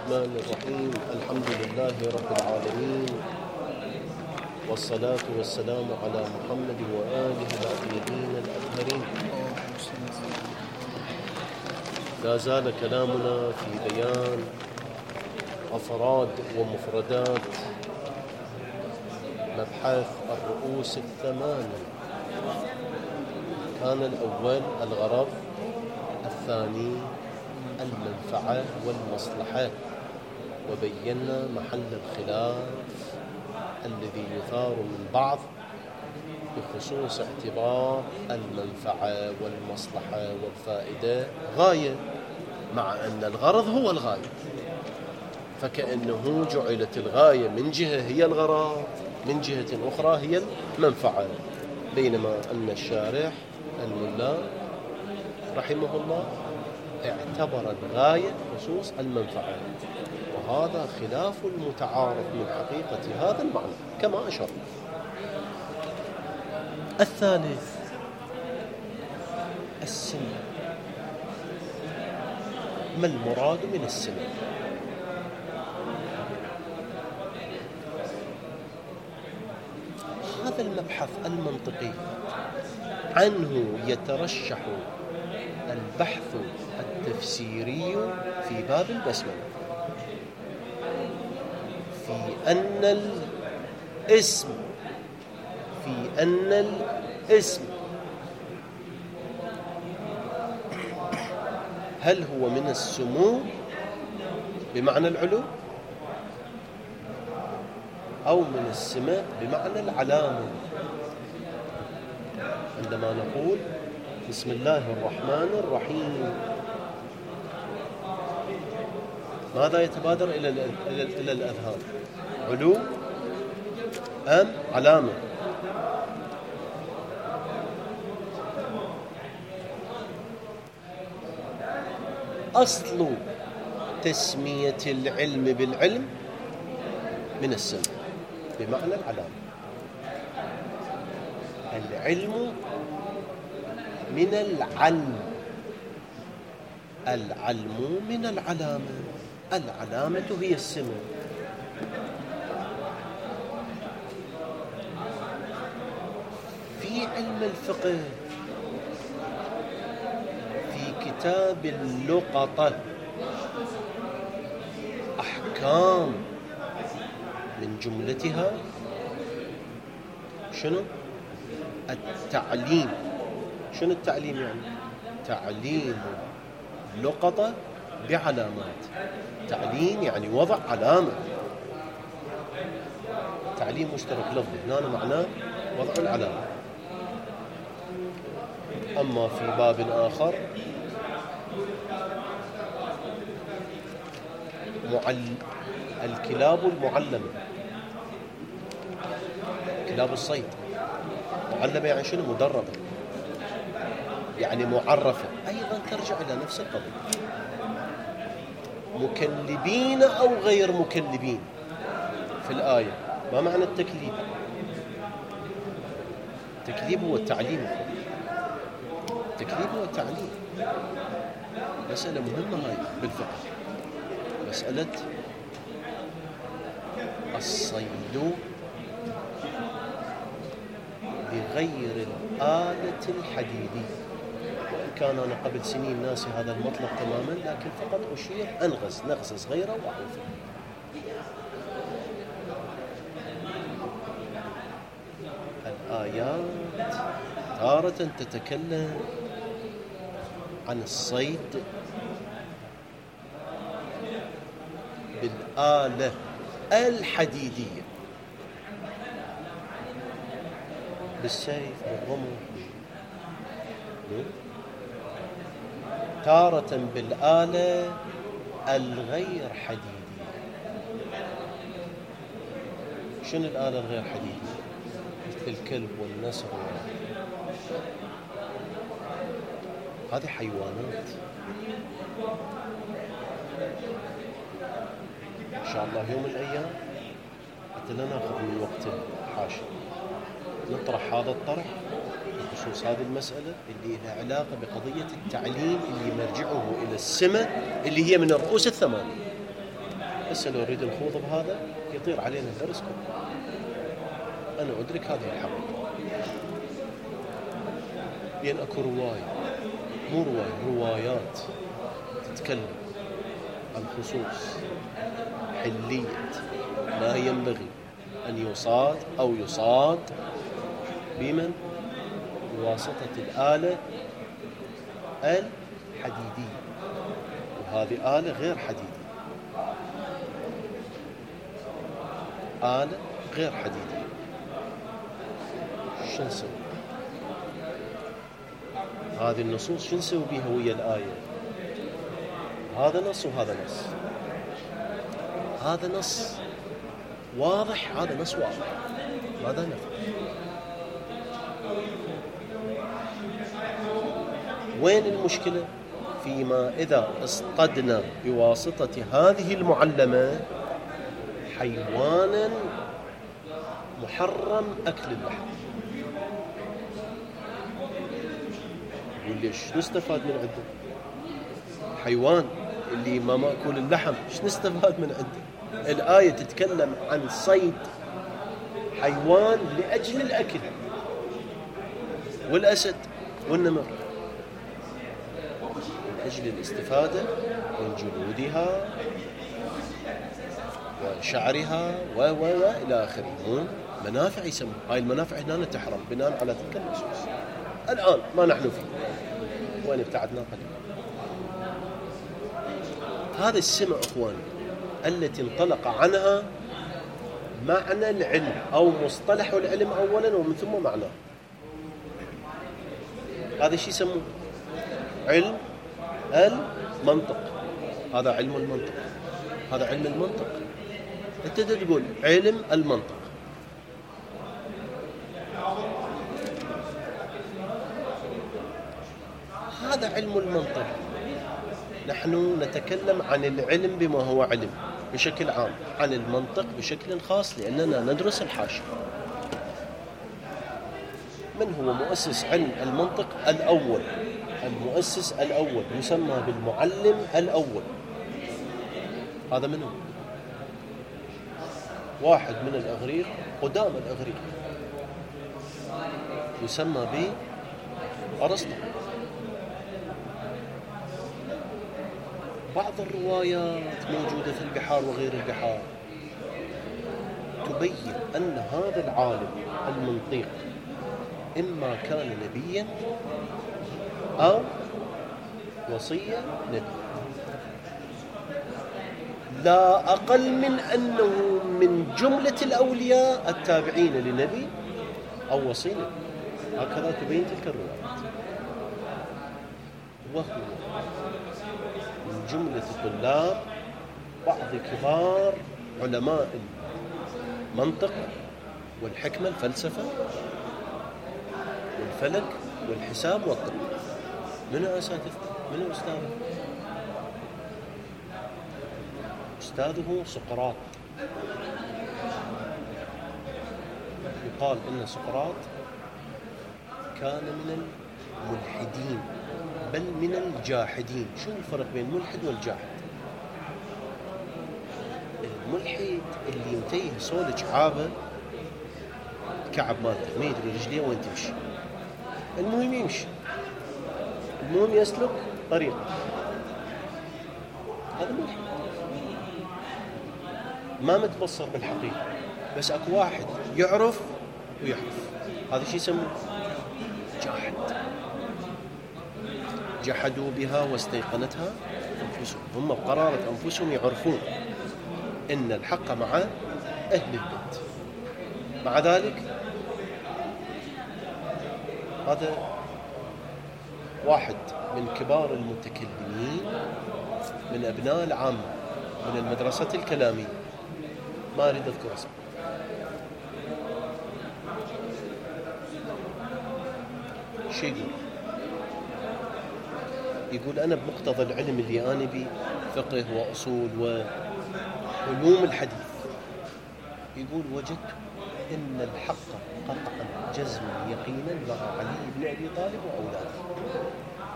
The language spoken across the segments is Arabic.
الرحمن الرحيم. الحمد لله رب العالمين، والصلاة والسلام على محمد وآله الطيبين الأطهرين. لا زال كلامنا في بيان أفراد ومفردات مبحث الرؤوس الثمانية. كان الأول الغرض، الثاني المنفعة والمصلحة، وبينا محل الخلاف الذي يثار من بعض بخصوص اعتبار المنفعة والمصلحة والفائدة غاية، مع أن الغرض هو الغاية، فكأنه جعلت الغاية من جهة هي الغرض، من جهة أخرى هي المنفعة، بينما أن الشارح الملا رحمه الله اعتبر الغاية خصوص المنفعة، وهذا خلاف المتعارف من حقيقة هذا المعنى كما أشرنا. الثالث السنة. ما المراد من السنة؟ هذا المبحث المنطقي عنه يترشح البحث التفسيري في باب البسملة، في أن الاسم هل هو من السمو بمعنى العلو، أو من السماء بمعنى العلامة. عندما نقول بسم الله الرحمن الرحيم، ماذا يتبادر إلى الأذهان؟ علو أم علامة؟ أصل تسمية العلم بالعلم من السمع بمعنى العلامة. العلم من العلم من العلامة هي السمع. في علم الفقه في كتاب اللقطة أحكام من جملتها شنو؟ التعليم. شنو التعليم يعني؟ تعليم لقطة بعلامات. تعليم يعني وضع علامة. تعليم مشترك لفظي، هنا معناه وضع العلامة. أما في باب آخر الكلاب المعلمة، كلاب الصيد معلمة يعني شنو؟ مدربة، يعني معرفة، أيضا ترجع إلى نفس القضية. مكلبين أو غير مكلبين في الآية، ما معنى التكليب؟ التكليب هو التعليم، التكليب هو التعليم. مسألة مهمة هاي بالفقه، مسألة الصيد بغير الآلة الحديدية. وإن كان أنا قبل سنين ناسي هذا المطلب تماما، لكن فقط أشير نغزة صغيرة وأعرفها. الآيات تارة تتكلم عن الصيد بالآلة الحديدية، بالسيف بالرمح، تارة بالآلة الغير حديدية. شنو الآلة الغير حديدية؟ مثل الكلب والنسر، هذه حيوانات. إن شاء الله يوم من الأيام حتى لا ناخذ من وقت حاشا نطرح هذا الطرح بخصوص هذه المسألة اللي لها علاقة بقضية التعليم اللي مرجعه إلى السمة اللي هي من الرؤوس الثمانية. هسه لو نريد نخوض بهذا يطير علينا الدرس كله. أنا أدرك هذه الحقيقة، لأن أكو رواية، مو روايات تتكلم عن خصوص حلية ما ينبغي أن يصاد أو يصاد بمن؟ بواسطة الآلة الحديدية، وهذه آلة غير حديدية، آلة غير حديدية. شو نسوي؟ هذه النصوص شو نسوي بها ويا الآية؟ هذا نص وهذا نص، هذا نص واضح، هذا نص واضح، ماذا نفعل؟ وين المشكلة؟ فيما إذا اصطدنا بواسطة هذه المعلمة حيوانا محرم أكل اللحم. يقول ليش نستفاد من عنده؟ حيوان اللي ما مأكل اللحم، ايش نستفاد من عنده؟ الآية تتكلم عن صيد حيوان لأجل الأكل، والأسد والنمر من أجل الاستفادة من جلودها وشعرها إلى آخره، منافع يسمى. هاي المنافع هنا تحرم بناء على تلك النصوص. الآن ما نحن فيه، وين ابتعدنا قليلا. هذا السمع أخواني التي انطلق عنها معنى العلم أو مصطلح العلم أولا ومن ثم معناه. هذا الشيء يسموه علم المنطق. هذا علم المنطق، هذا علم المنطق. أنت تقول علم المنطق، هذا علم المنطق. نحن نتكلم عن العلم بما هو علم بشكل عام، عن المنطق بشكل خاص، لأننا ندرس الحاشية. من هو مؤسس علم المنطق الأول؟ المؤسس الأول يسمى بالمعلم الأول. هذا من هو؟ واحد من الأغريق، قدام الأغريق، يسمى بأرسطو. بعض الروايات موجودة في البحار وغير البحار تبين أن هذا العالم المنطق إما كان نبيا أو وصيا نبي، لا أقل من أنه من جملة الأولياء التابعين لنبي أو وصي نبي. هكذا تبين تلك الروايات. وهو من جملة طلاب بعض كبار علماء المنطق والحكمة، الفلسفة والفلك والحساب والطب. من أساتذته؟ من أستاذه؟ أستاذه سقراط. يقال إن سقراط كان من الملحدين، بل من الجاحدين. شو الفرق بين الملحد والجاحد؟ الملحد اللي ينتهي صول كعابه، كعب مالته ما يدري رجليه وين تمشي، المهم يمشي، المهم يسلك طريق. هذا ملحد ما متبصر بالحقيقة، بس اكو واحد يعرف ويحرف، هذا شيء يسموه جاحد. جحدوا بها واستيقنتها أنفسهم. هم بقرارة أنفسهم يعرفون إن الحق مع أهل البيت. مع ذلك هذا واحد من كبار المتكلمين من أبناء العامة من المدرسة الكلامية، ما أريد أذكر اسمه. شو يقول أنا بمقتضى العلم اللي أنا بي فقه وأصول وعلوم الحديث، يقول وجدت إن الحق قطعا جزما يقينا مع علي بن أبي طالب وأولاده.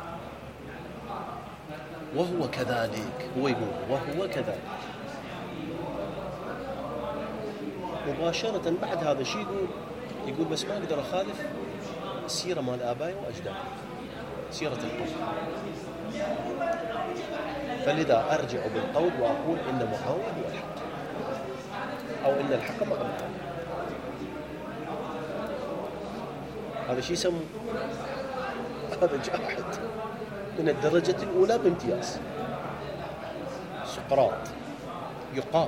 وهو كذلك، هو يقول وهو كذلك. مباشرة بعد هذا الشيء يقول بس ما أقدر أخالف السيرة مال آبائي وأجدادي، سيرة القوم. فلذا أرجع بالقول وأقول إن معاوية هو الحق، أو إن الحق مع معاوية. هذا شيء يسمى هذا جاحد من الدرجة الأولى بامتياز. سقراط يقال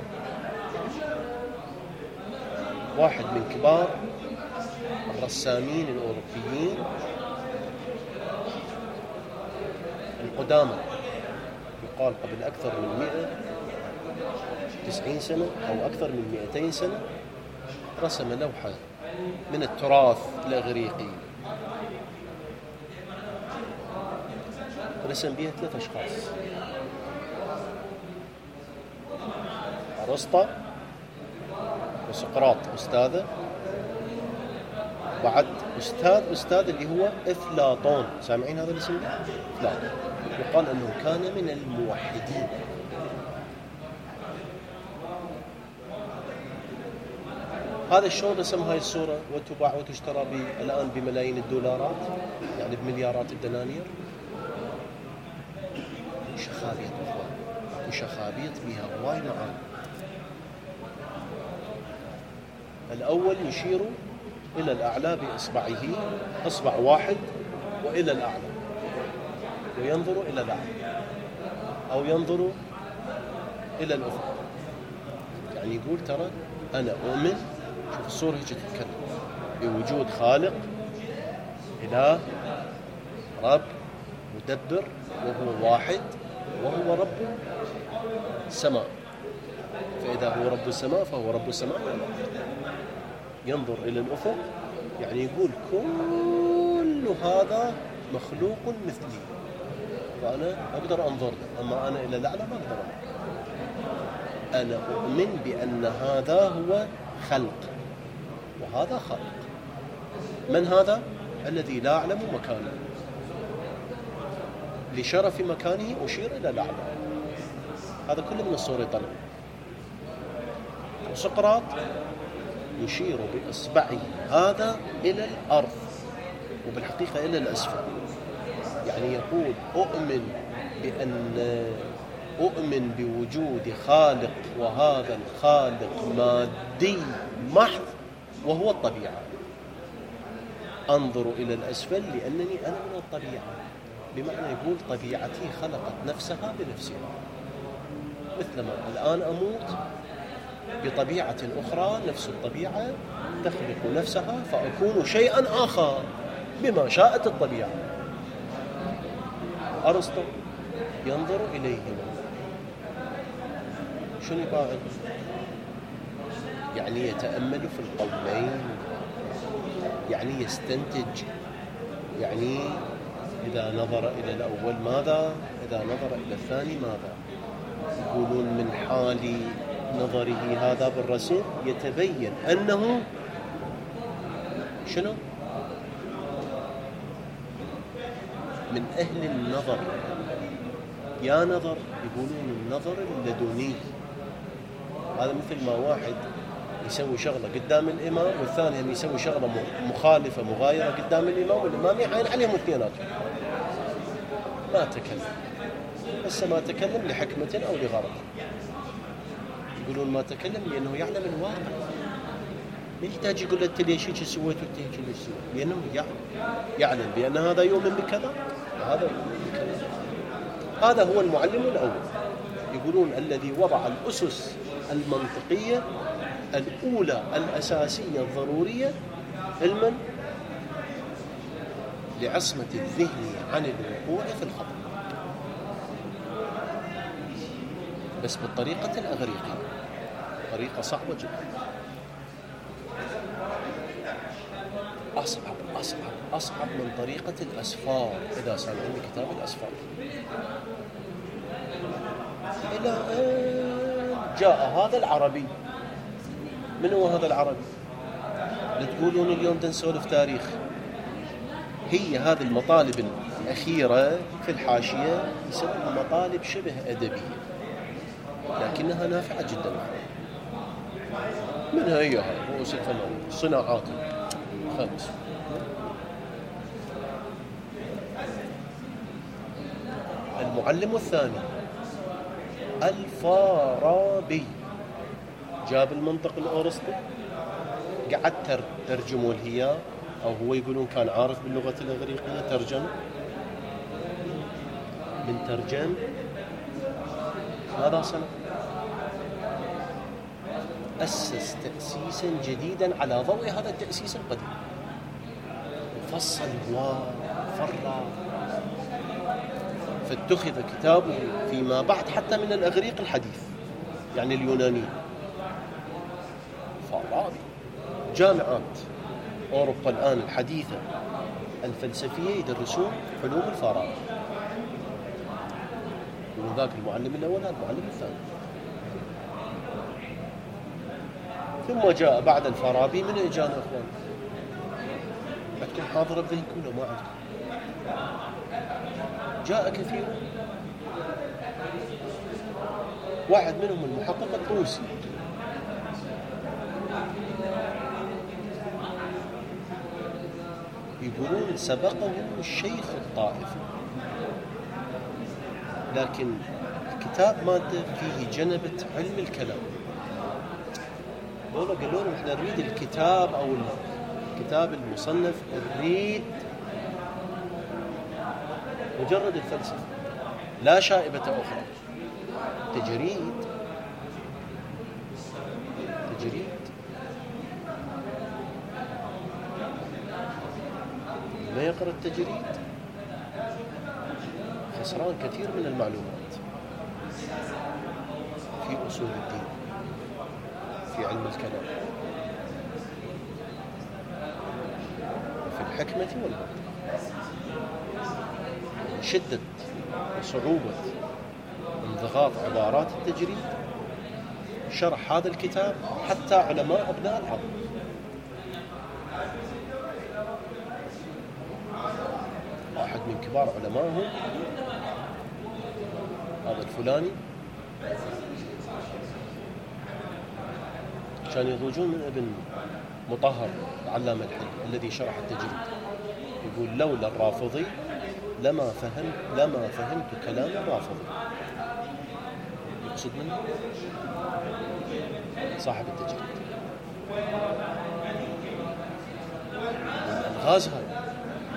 واحد من كبار الرسامين الأوروبيين القدامى، يقال قبل أكثر من 190 سنة أو أكثر من 200 سنة، رسم لوحة من التراث الإغريقي، رسم بها 3 أشخاص: أرسطو وسقراط أستاذه، بعد أستاذ اللي هو أفلاطون. سامعين هذا الاسم؟ أفلاطون يقال أنه كان من الموحدين. هذا الشلون رسم هاي الصورة وتباع وتشترى الآن بملايين الدولارات، يعني بمليارات الدنانير؟ وشخابيط أخوان، وشخابيط بها هواي معاني. الأول يشير إلى الأعلى بإصبعه، إصبع واحد، وإلى الأعلى، وينظر إلى الأعلى أو ينظر إلى الأفق، يعني يقول ترى أنا أؤمن، شوف الصورة هيك تتكلم، بوجود خالق، إله، رب، مدبر، وهو واحد، وهو رب السماء. فإذا هو رب السماء فهو رب السماء والأرض. ينظر إلى الأفق، يعني يقول كل هذا مخلوق مثلي، فأنا أقدر أنظر له، أما أنا إلى الأعلى ما أقدر أنظر. أنا أؤمن بأن هذا هو خلق وهذا خالق. من هذا؟ الذي لا أعلم مكانه، لشرف مكانه أشير إلى الأعلى. هذا كله من الصورة يطلع. وسقراط يشير بإصبعه هذا إلى الأرض، وبالحقيقة إلى الأسفل، يعني يقول أؤمن بوجود خالق، وهذا الخالق مادي محض وهو الطبيعة. أنظر إلى الأسفل لأنني أنا من الطبيعة، بمعنى يقول طبيعتي خلقت نفسها بنفسها، مثلما الآن أموت بطبيعة أخرى نفس الطبيعة تخلق نفسها فأكون شيئا آخر بما شاءت الطبيعة. أرسطو ينظر إليهما، شنو يفعل؟ يعني يتأمل في القولين، يعني يستنتج، يعني إذا نظر إلى الأول ماذا، إذا نظر إلى الثاني ماذا. يقولون من حال نظره هذا بالرسم يتبين أنه شنو؟ من أهل النظر. يا نظر، يقولون النظر اللدني. هذا مثل ما واحد يسوي شغلة قدام الإمام والثاني هم يسوي شغلة مخالفة مغايرة قدام الإمام، والإمام يعين عليهم الاثنيناتهم. ما تكلم، بس ما تكلم لحكمة أو لغرض. يقولون ما تكلم لأنه يعلم الواقع، ما يحتاج يقول له ليش هيك سويت وانت ليش سويت، لأنه يعلم بأن هذا يؤمن بكذا وهذا يؤمن بكذا. هذا هو المعلم الأول. يقولون الذي وضع الأسس المنطقية الأولى الأساسية الضرورية علما لعصمة الذهن عن الوقوع في الخطأ، بس بالطريقة الأغريقية، طريقة صعبة جدا، أصعب من طريقة الأسفار. إذا سمعنا كتاب الأسفار، إلى أن جاء هذا العربي. من هو هذا العربي؟ تقولون اليوم نسولف تاريخ. هي هذه المطالب الأخيرة في الحاشية يسمى مطالب شبه أدبية، لكنها نافعة جدا. منها هي رؤوس الثمانية صناعات 5. المعلم الثاني الفارابي، جاب المنطق الأورسطي، قعد ترجموا الهياء، أو هو يقولون كان عارف باللغة الإغريقية، ترجم من ترجم ماذا صنع؟ أسس تأسيسا جديدا على ضوء هذا التأسيس القديم، فصل وفرع، فاتخذ كتابه فيما بعد حتى من الإغريق الحديث، يعني اليوناني. فارابي. جامعات أوروبا الآن الحديثة الفلسفية يدرسون علوم الفارابي، وذاك المعلم الأول هذا المعلم الثاني. ثم جاء بعد الفارابي من إجانا أخوان. عندكم حاضرة بذهنكم ولا ما عندكم؟ جاء كثير، واحد منهم المحقق الطوسي، يقولون سبقه الشيخ الطائفي، لكن الكتاب ماده فيه جنبة علم الكلام. قالوا لهم احنا نريد الكتاب او الكتاب المصنف، نريد مجرد الفلسفة لا شائبة أخرى. تجريد ما يقرأ التجريد خسران كثير من المعلومات في أصول الدين، في علم الكلام، في الحكمة والمنطق. شدة وصعوبة انضغاط عبارات التجريد شرح هذا الكتاب حتى علماء أبناء العرب. واحد من كبار علمائهم هذا الفلاني كان يضوجون من ابن مطهر العلامة الحي الذي شرح التجريد، يقول لولا الرافضي لما فهمت كلام الرافضي. يقصد منه صاحب التجريد. الغاز هذا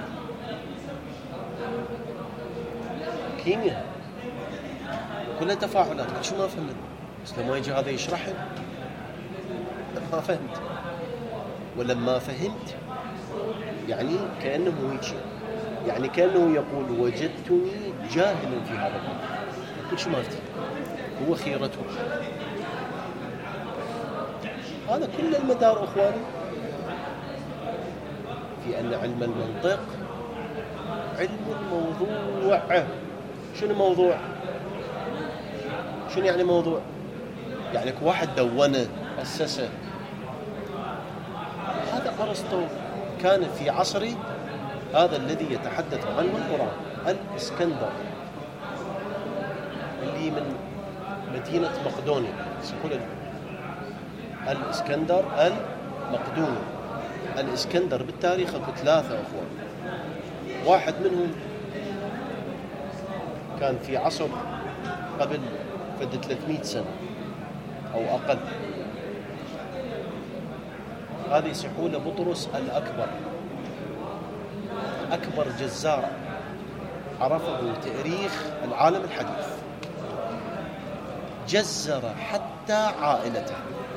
كيمياء كلها تفاعلات، شو ما فهمت، بس لما يجي هذا يشرح ما فهمت. ولما فهمت يعني كأنه يجي، يعني كأنه يقول وجدتني جاهلا في هذا الأمر، كل شيء ما أفتي، هو خيرته. هذا كل المدار أخواني في أن علم المنطق علم الموضوع. شنو موضوع؟ شنو يعني موضوع؟ يعني واحد دونه أسسه. هذا أرسطو كان في عصر هذا الذي يتحدث عنه القرآن، الإسكندر اللي من مدينة مقدونيا، يقول الإسكندر المقدوني. الإسكندر بالتاريخ اكو 3 أخوان، واحد منهم كان في عصر قبل 300 سنة أو أقل، هذا يسمونه بطرس الأكبر، أكبر جزار عرفه تاريخ العالم الحديث، جزر حتى عائلته.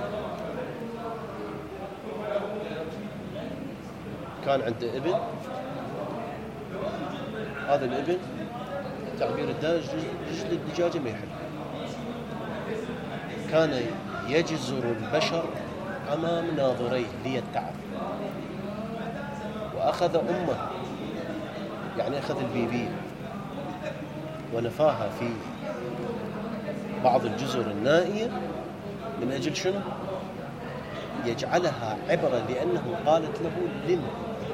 كان عنده ابن، هذا الابن تعبير الدارج رجل الدجاجة ما يحل، كان يجزر البشر أمام ناظريه ليتعب، وأخذ أمه يعني أخذ البيبي ونفاها في بعض الجزر النائية من أجل شنو؟ يجعلها عبرة، لأنه قالت له لم.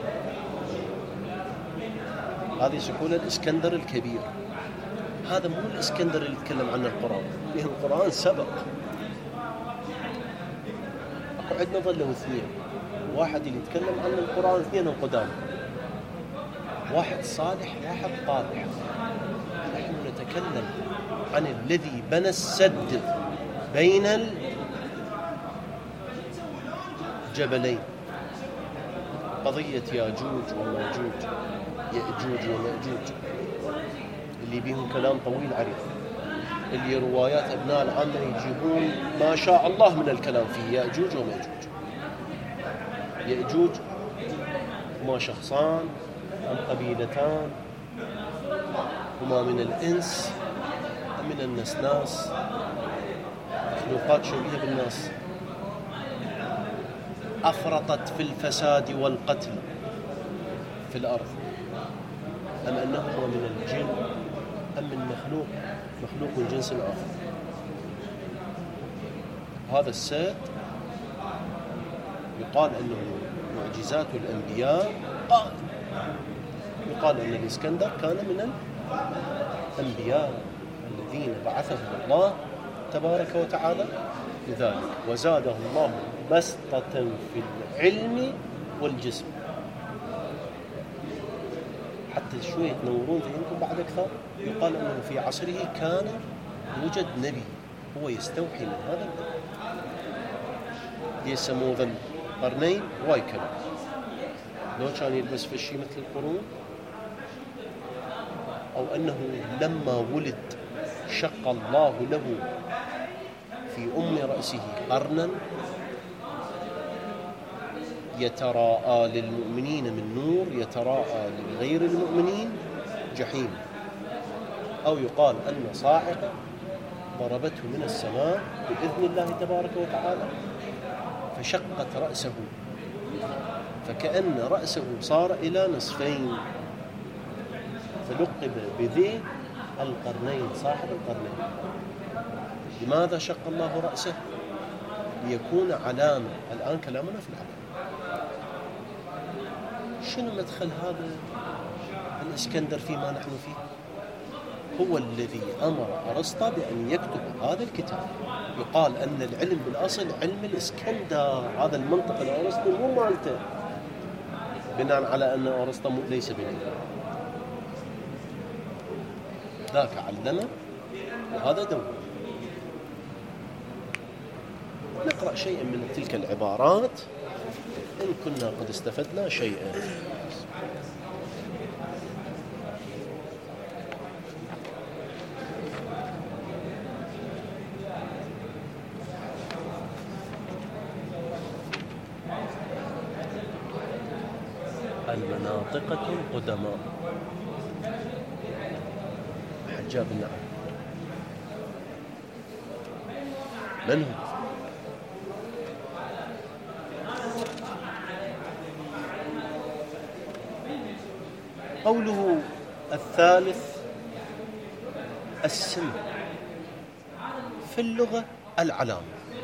هذا يسمونه الإسكندر الكبير. هذا مو الإسكندر اللي يتكلم عنه القرآن، لأن القرآن سبق اكو عندنا ظلوا اثنين، واحد اللي يتكلم عن القرآن، اثنين قدام، واحد صالح واحد طالح. نحن نتكلم عن الذي بنى السد بين الجبلين، قضية ياجوج وماجوج، يأجوج ومأجوج، اللي بيهم كلام طويل عريض، اللي روايات أبناء العامة يجيبون ما شاء الله من الكلام فيه. يأجوج ومأجوج، يأجوج هما شخصان أم قبيلتان، هما من الإنس أم من النسناس، مخلوقات شبيهة بالناس، أفرطت في الفساد والقتل في الأرض، أم أنهما من الجن أم من مخلوق من جنس آخر. هذا السد يقال أنه معجزات الأنبياء، يقال أن الإسكندر كان من الأنبياء الذين بعثهم الله تبارك وتعالى لذلك، وزاده الله بسطة في العلم والجسم. حتى شوية تنورون ذهنكم بعد أكثر، يقال أنه في عصره كان يوجد نبي هو يستوحي من هذا النبي، يسموه ذا القرنين واي كلام. لو كان يلبس في الشيء مثل القرون، أو أنه لما ولد شق الله له في أم رأسه قرنا يتراءى للمؤمنين من نور، يتراءى لغير المؤمنين جحيم. أو يقال أن صاعقة ضربته من السماء بإذن الله تبارك وتعالى فشقت رأسه، فكأن رأسه صار إلى نصفين، فلقب بذي القرنين، صاحب القرنين. لماذا شق الله رأسه؟ ليكون علامة. الآن كلامنا في العلامة. شنو مدخل هذا الإسكندر فيما نحن فيه؟ هو الذي أمر أرسطو بأن يكتب هذا الكتاب. يقال أن العلم بالأصل علم الإسكندر، هذا المنطق الأرسطو مو مالته، بناء على أن أرسطو ليس بنيه، ذاك علمه وهذا دور. نقرأ شيئا من تلك العبارات إن كنا قد استفدنا شيئا. المناطقة القدماء، حجاب النعم. من هم؟ قوله الثالث السن، في اللغة العلامة.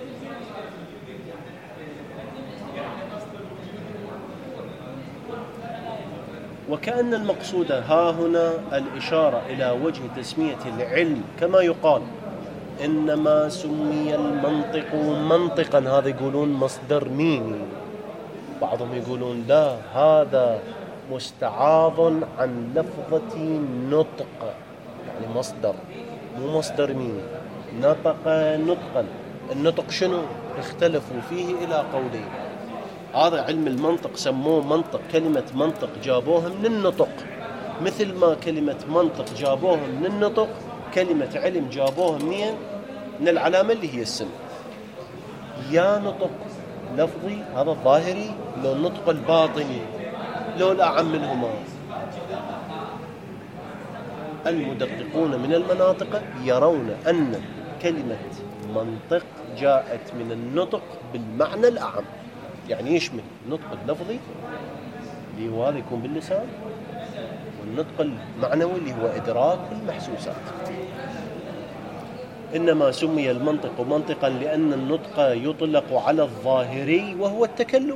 وكأن المقصود ها هنا الإشارة إلى وجه تسمية العلم، كما يقال إنما سمي المنطق منطقا، هذا يقولون مصدر ميمي، بعضهم يقولون لا، هذا مستعاض عن لفظة نطق، يعني مصدر مو مصدر ميمي. نطق نطقا، النطق شنو؟ اختلفوا فيه إلى قولين. هذا علم المنطق سموه منطق، كلمة منطق جابوها من النطق، مثل ما كلمة منطق جابوها من النطق، كلمة علم جابوها من العلامة اللي هي السن. يا نطق لفظي هذا الظاهري، لو النطق الباطني، لو الأعم منهما. المدققون من المناطق يرون أن كلمة منطق جاءت من النطق بالمعنى الأعم، يعني يشمل النطق اللفظي اللي هو هذا يكون باللسان، والنطق المعنوي اللي هو إدراك المحسوسات. إنما سمي المنطق منطقا لأن النطق يطلق على الظاهري وهو التكلم،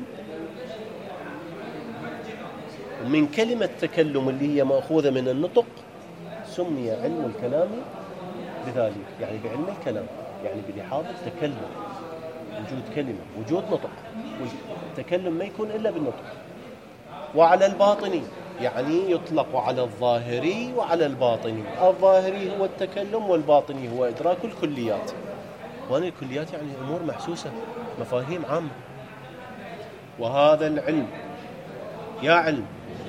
من كلمة تكلم اللي هي مأخوذة من النطق سمي علم الكلام بذلك، يعني بعلم الكلام، يعني بلحاظ التكلم. وجود كلمة، وجود نطق. والتكلم ما يكون إلا بالنطق. وعلى الباطني يعني يطلق على الظاهري وعلى الباطني. الظاهري هو التكلم، والباطني هو إدراك الكليات. وأن الكليات يعني أمور محسوسة، مفاهيم عامة. وهذا العلم يا علم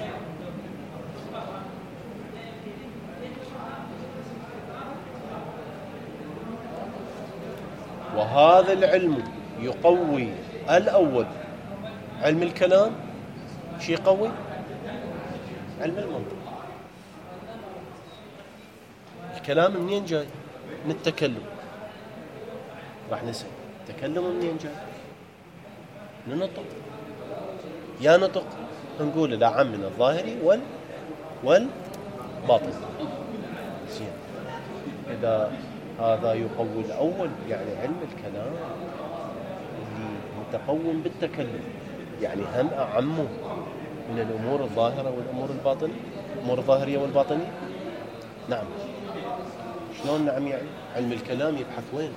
وهذا العلم يقوي الأول علم الكلام. شي قوي علم المنطق. الكلام منين جاي؟ من التكلم. راح نسأل التكلم منين جاي؟ من النطق. يا نطق نقول لا عم من الظاهري والباطن. زين، إذا هذا يقوي الأول يعني علم الكلام اللي متقوم بالتكلم، يعني هم أعمه من الأمور الظاهرة والأمور الباطنة، الأمور الظاهرية والباطنية. نعم. شلون نعم؟ يعني علم الكلام يبحث وين؟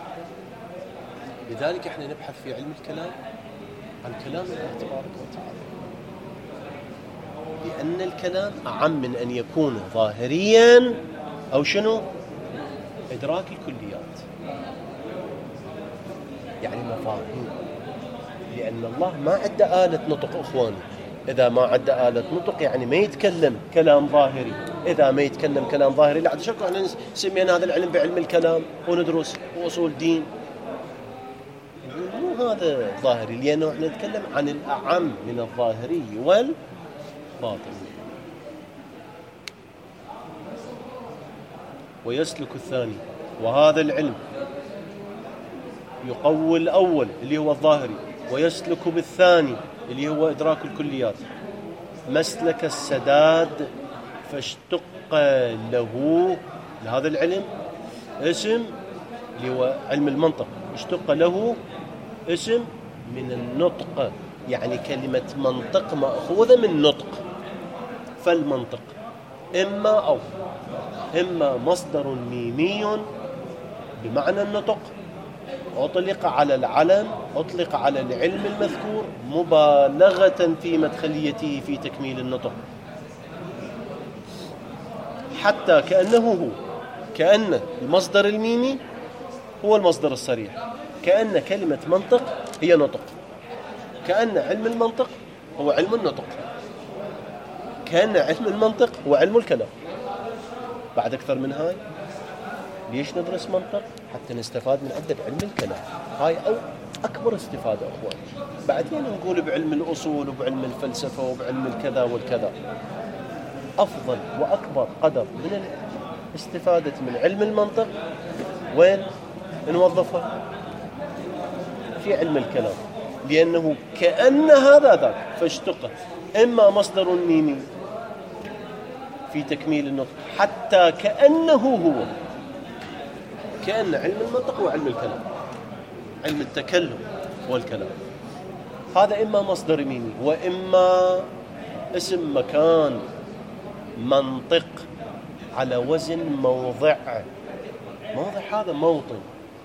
لذلك احنا نبحث في علم الكلام عن كلام الله تبارك وتعالى، لأن الكلام أعم من أن يكون ظاهريا أو شنو؟ إدراك الكليات، يعني مفاهيم. لأن الله ما عنده آلة نطق أخواني. إذا ما عنده آلة نطق يعني ما يتكلم كلام ظاهري. إذا ما يتكلم كلام ظاهري لا شكرا احنا سمينا هذا العلم بعلم الكلام وندرس وأصول دين. مو هذا ظاهري، لأنه احنا نتكلم عن الأعم من الظاهري والباطني. ويسلك الثاني، وهذا العلم يقوي الأول اللي هو الظاهري، ويسلك بالثاني اللي هو إدراك الكليات مسلك السداد، فاشتق له لهذا العلم اسم اللي هو علم المنطق، اشتق له اسم من النطق، يعني كلمة منطق مأخوذة من نطق. فالمنطق إما مصدر ميمي بمعنى النطق، أطلق على العلم، أطلق على العلم المذكور مبالغة في مدخليته في تكميل النطق، حتى كأن المصدر الميمي هو المصدر الصريح، كأن كلمة منطق هي نطق، كأن علم المنطق هو علم النطق، كأن علم المنطق هو علم الكلام. بعد أكثر من هاي ليش ندرس منطق؟ حتى نستفاد من عدة علم الكلام. هاي أو أكبر استفادة أخوان. بعدين نقول بعلم الأصول وبعلم الفلسفة وبعلم الكذا والكذا. أفضل وأكبر قدر من الاستفادة من علم المنطق وين نوظفها؟ في علم الكلام، لأنه كأن هذا ذاك، فاشتق إما مصدر ميمي في تكميل النطق حتى كأنه كأن علم المنطق هو علم الكلام، علم التكلم والكلام. هذا إما مصدر ميمي وإما اسم مكان منطق على وزن موضع. هذا موطن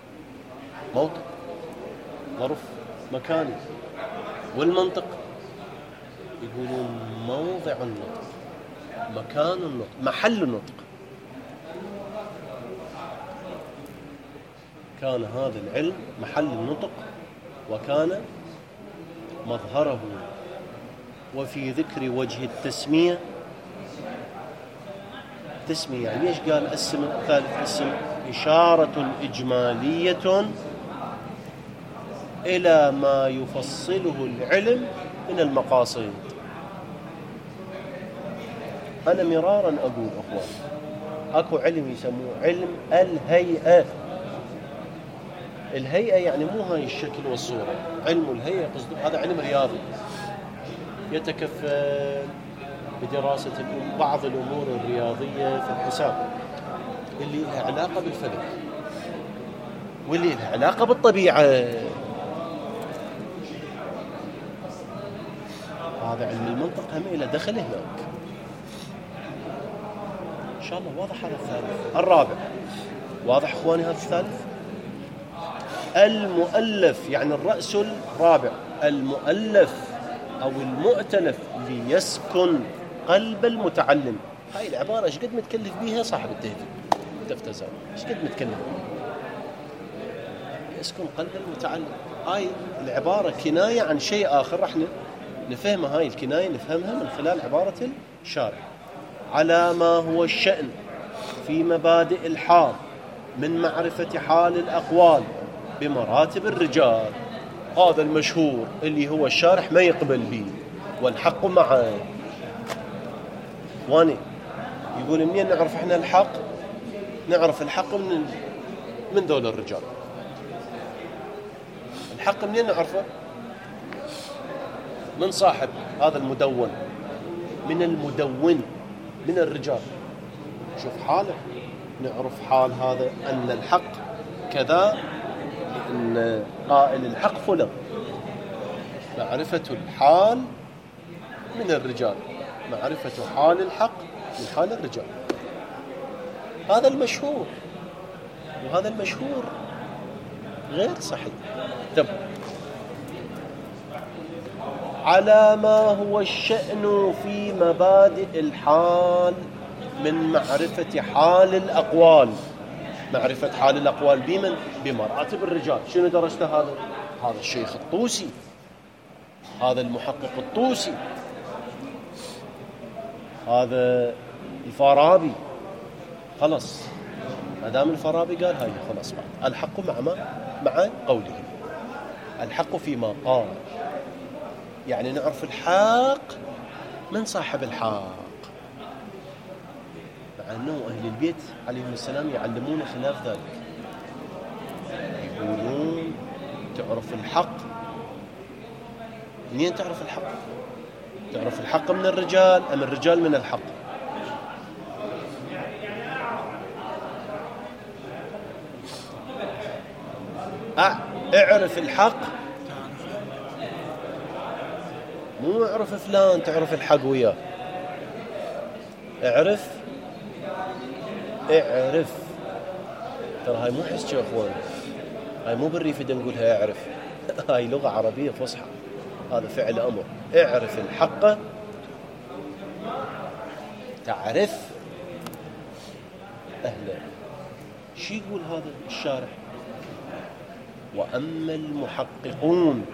ظرف مكاني. والمنطق يقولون موضع النطق، مكان النطق، محل النطق. كان هذا العلم محل النطق وكان مظهره. وفي ذكر وجه التسمية، تسمية يعني ليش قال الاسم الثالث اسم؟ إشارة إجمالية إلى ما يفصله العلم من المقاصد. أنا مرارا أقول أخوان، أكو علم يسموه علم الهيئة. الهيئة يعني مو هاي الشكل والصورة، علم الهيئة قصده هذا علم رياضي يتكفل بدراسة بعض الأمور الرياضية في الحساب اللي لها علاقة بالفلك واللي لها علاقة بالطبيعة. هذا علم المنطق هم إلى دخل هناك. إن شاء الله واضح. هذا الثالث. الرابع واضح أخواني. هذا الثالث المؤلف يعني الرأس الرابع، المؤلف أو المؤتلف ليسكن قلب المتعلم. هاي العبارة ايش قد متكلف بيها صاحب التهذيب تفتزر، ايش قد متكلف بيها؟ يسكن قلب المتعلم. هاي العبارة كناية عن شيء آخر، راح نفهمها. هاي الكناية نفهمها من خلال عبارة الشارع: على ما هو الشأن في مبادئ الحال من معرفة حال الأقوال بمراتب الرجال. هذا المشهور اللي هو الشارح ما يقبل به، والحق معه. واني يقول منين نعرف احنا الحق؟ نعرف الحق من ذول الرجال. الحق منين نعرفه؟ من صاحب هذا المدون، من المدون، من الرجال. شوف حاله، نعرف حال هذا أن الحق كذا، لأن قائل الحق فلان. معرفة الحال من الرجال، معرفة حال الحق من حال الرجال. هذا المشهور، وهذا المشهور غير صحيح. طب على ما هو الشأن في مبادئ الحال من معرفة حال الأقوال. معرفة حال الأقوال بمن؟ بمراتب الرجال. شنو درجته هذا؟ هذا الشيخ الطوسي، هذا المحقق الطوسي، هذا الفارابي. خلص ما دام الفارابي قال هاي خلاص بعد الحق مع قوله. الحق فيما قال، يعني نعرف الحق من صاحب الحق. مع أنه أهل البيت عليهم السلام يعلمون خلاف ذلك، يقولون تعرف الحق. منين تعرف الحق؟ تعرف الحق من الرجال أم الرجال من الحق؟ اعرف الحق، مو اعرف فلان تعرف الحق وياه. اعرف ترى هاي مو حس يا اخوان، هاي مو بالريفة نقولها اعرف. هاي لغة عربية فصحى، هذا فعل امر. اعرف الحق تعرف اهله. شي يقول هذا الشارح؟ وأما المحققون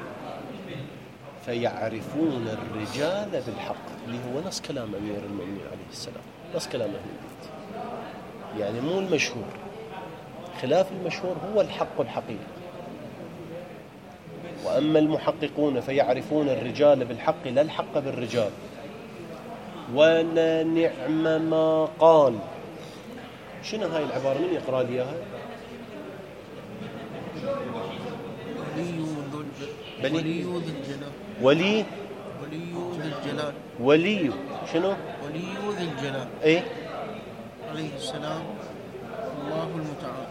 فيعرفون الرجال بالحق، اللي هو نص كلام أمير المؤمنين عليه السلام، نص كلام أهل البيت. يعني مو المشهور، خلاف المشهور هو الحق الحقيقي. وأما المحققون فيعرفون الرجال بالحق لا الحق بالرجال. ولنعم ما قال. شنو هاي العبارة؟ من يقرأ لي إياها؟ ولي ذي الجلال. ولي ذي الجلال. ولي شنو؟ ولي ذي الجلال ايه عليه السلام الله المتعال.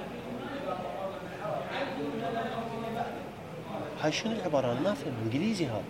هاي شنو العبارة؟ أنا ما فهم إنجليزي هذا.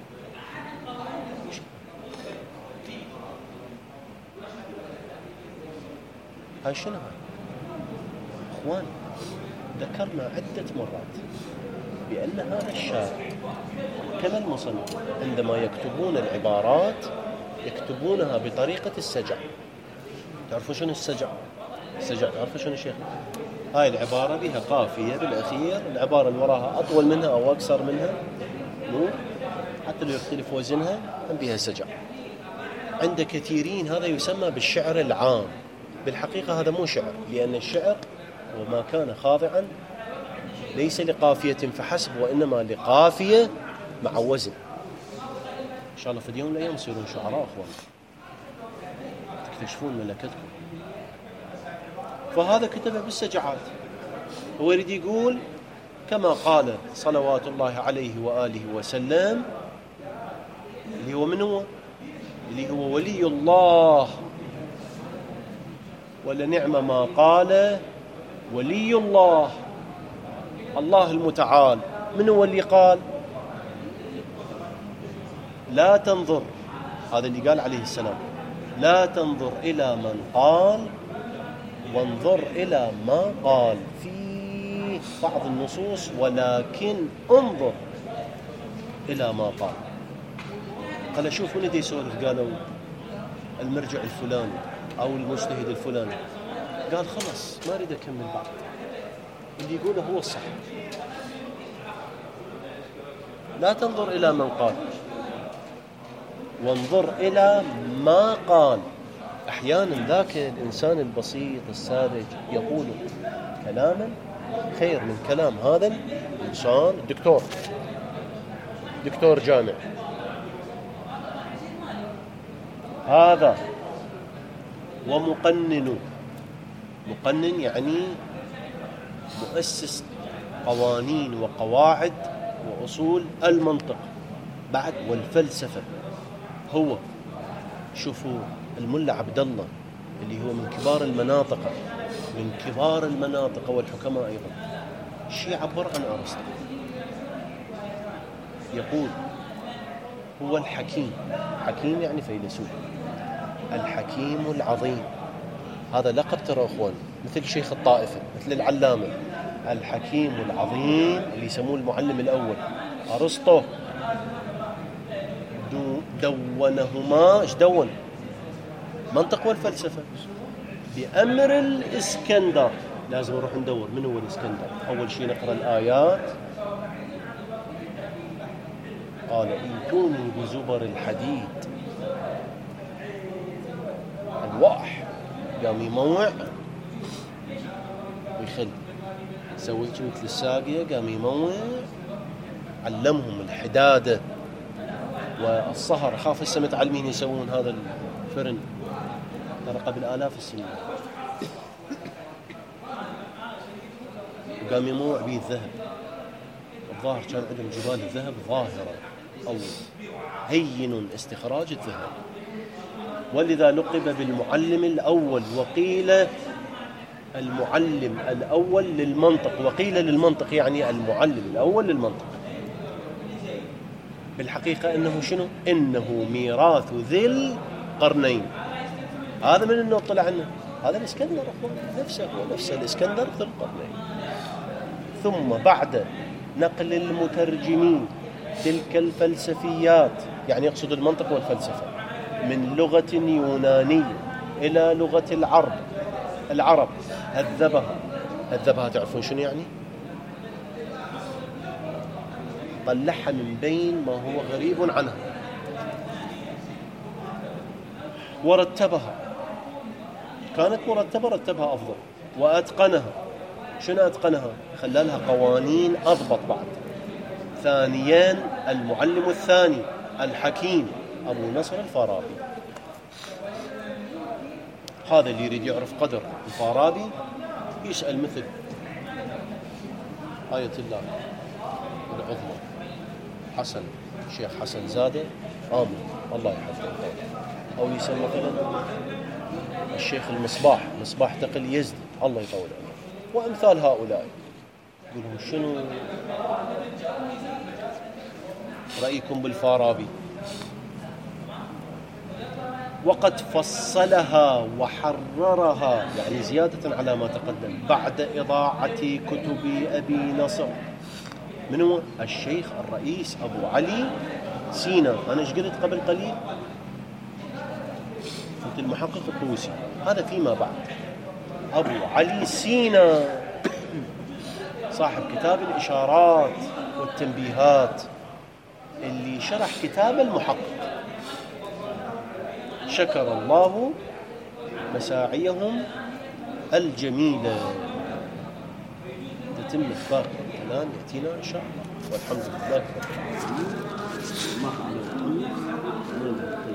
هاي شنو هاي؟ اخوان ذكرنا عدة مرات بأن هذا الشارع كما المصنف عندما يكتبون العبارات يكتبونها بطريقة السجع. تعرفوا شنو السجع؟ السجع تعرفوا شنو شيخ؟ هاي العبارة بها قافية بالأخير، العبارة اللي وراها أطول منها أو أقصر منها، حتى لو يختلف وزنها بها سجع. عند كثيرين هذا يسمى بالشعر العام. بالحقيقة هذا مو شعر، لأن الشعر وما كان خاضعا ليس لقافية فحسب، وإنما لقافية مع وزن. إن شاء الله في اليوم من الأيام تصيرون شعراء أخوان، تكتشفون ملكتكم. فهذا كتبه بالسجعات. هو يريد يقول كما قال صلوات الله عليه وآله وسلم، اللي هو من هو؟ اللي هو ولي الله. ولنعم ما قال ولي الله، الله المتعال. من هو اللي قال؟ لا تنظر، هذا اللي قال عليه السلام، لا تنظر إلى من قال وانظر إلى ما قال فيه. بعض النصوص ولكن انظر إلى ما قال. قال أشوف من دي يسولف، قالوا المرجع الفلاني أو المجتهد الفلاني، قال خلاص ما أريد أكمل بعد، اللي يقوله هو الصح. لا تنظر إلى من قال، وانظر إلى ما قال. أحيانا ذاك الإنسان البسيط الساذج يقول كلاما خير من كلام هذا الإنسان دكتور جامع. هذا ومقنن، مقنن يعني مؤسس قوانين وقواعد وأصول المنطق بعد والفلسفة. هو شوفوا الملا عبد الله اللي هو من كبار المناطق والحكماء أيضا، شيء عبر عن أرسطو، يقول هو الحكيم يعني فيلسوف، الحكيم العظيم. هذا لقب ترى أخوان، مثل شيخ الطائفة، مثل العلامة، الحكيم العظيم اللي يسموه المعلم الأول أرسطو. دونهما، ايش دون؟ منطق والفلسفة بأمر الإسكندر. لازم نروح ندور من هو الإسكندر. أول شيء نقرأ الآيات، قال ائتوني بزبر الحديد، الواح قام يموع ويخل، سويت مثل الساقية قام يموع، علمهم الحدادة والصهر. خاف هسه متعلمين يسوون هذا الفرن ترى قبل آلاف السنين، وقام يموع به الذهب. الظاهر كان عندهم جبال الذهب ظاهرة أو هين استخراج الذهب، ولذا لقب بالمعلم الأول. وقيل المعلم الأول للمنطق، وقيل للمنطق يعني المعلم الأول للمنطق. بالحقيقة إنه شنو؟ إنه ميراث ذي القرنين. هذا من إنه طلع عنه، هذا الإسكندر نفسه، هو نفسه الإسكندر ذي القرنين. ثم بعد نقل المترجمين تلك الفلسفيات، يعني يقصد المنطق والفلسفة، من لغة يونانية إلى لغة العرب هذبها. تعرفون شنو يعني؟ طلعها من بين ما هو غريب عنها، ورتبها، كانت مرتبة رتبها أفضل، وأتقنها. شنو أتقنها؟ خلالها قوانين أضبط بعد. ثانيا المعلم الثاني الحكيم أبو نصر الفارابي. هذا اللي يريد يعرف قدر الفارابي يسأل مثل آية الله العظمى الشيخ حسن زادة آمن الله يحفظه، أو يسأل مثلا الشيخ مصباح تقي يزدي الله يطول عمره، وأمثال هؤلاء. يقولون شنو رأيكم بالفارابي؟ وقد فصلها وحررها، يعني زيادة على ما تقدم، بعد إضاعة كتب أبي نصر. من هو؟ الشيخ الرئيس أبو علي سينا. أنا ايش قلت قبل قليل؟ قلت المحقق الطوسي، هذا فيما بعد. أبو علي سينا صاحب كتاب الإشارات والتنبيهات، اللي شرح كتاب المحقق. شكر الله مساعيهم الجميلة. تتم إخبار الكلام يأتينا إن شاء الله، والحمد لله رب العالمين.